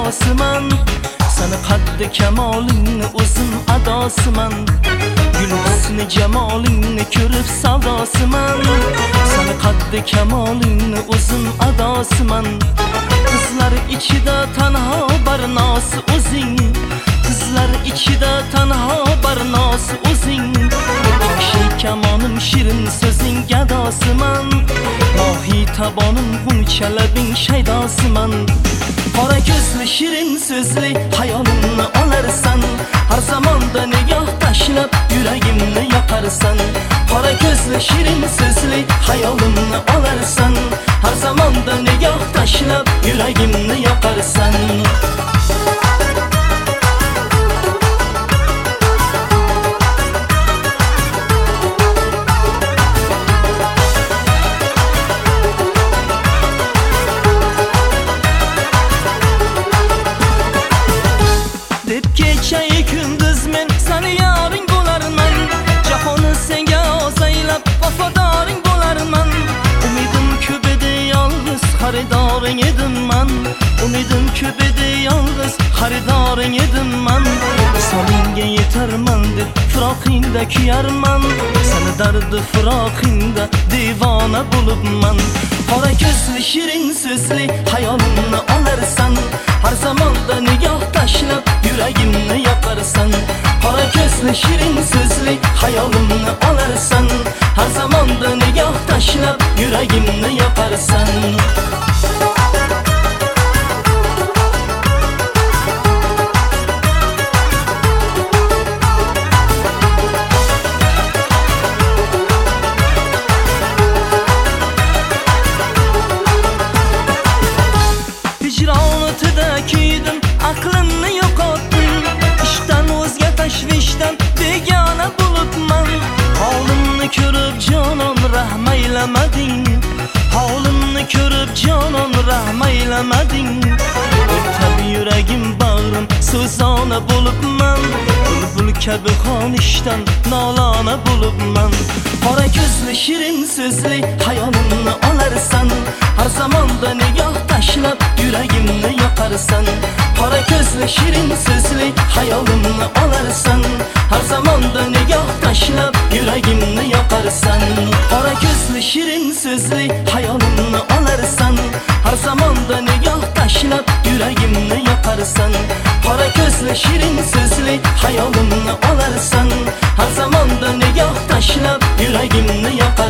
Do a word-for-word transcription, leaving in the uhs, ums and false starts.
gidosiman. Seni qaddi kamolingni o'zim adosiman. Gul husni jamolingni ko'rib savdosiman. Seni qaddi kamolingni o'zim adosiman. Qizlar ichida tanho barnosi o'zing. Qizlar ichida tanho barnosi o'zing. Qo'shiq kamonim shirin so'zing gadosiman. Mohiy tabonim g'unchalabing shaydosiman. Qora ko'zli shirin so'zli hayolimni olarsan. Har zamonda nigoh tashlab yuragimni yoqarsan. Qora ko'zli shirin so'zli hayolimni olarsan. Har zamonda nigoh tashlab yuragimni yoqarsan. Kecha kunduz men seni yaring bo'larman. Jahonni senga ozaylab vafadoring bo'larman. Umidim ko'p edi yolg'iz xaridoring edim man. Umidim ko'p edi yolg'iz xaridoring edim man. Soningga yetarman deb firoqingda kuyarman. Seni dardi firoqingda divona bo'libman. Qora ko'zli shirin so'zli hayolimni olarsan. Har zamonda nigoh tashlab yuragimni yoqarsan. Qora ko'zli shirin so'zli hayolimni olarsan. Har zamonda nigoh tashlab yuragimni yoqarsan. Kiydim, aqlimni yo'qotdim. Ishdan o'zga tashvishdan begona bo'libman. Holimni ko'rib jonon rahm aylamading. Holimni ko'rib jonon rahm aylamading. O'tib yuragim bag'rim so'zona bo'libman. Bulbul kabi xonishdan nolona bo'libman. Qora ko'zli shirin so'zli hayolimni olarsan. Har zamonda nigoh tashlab yuragimni yoqarsan. Qora ko'zli shirin so'zli hayolimni olarsan. Har zamonda nigoh tashlab yuragimni yoqarsan. Qora ko'zli shirin so'zli hayolimni olarsan. Har zamonda nigoh tashlab yuragimni yoqarsan. Qora ko'zli shirin so'zli hayolimni olarsan. Har zamonda nigoh tashlab yuragimni yoqarsan.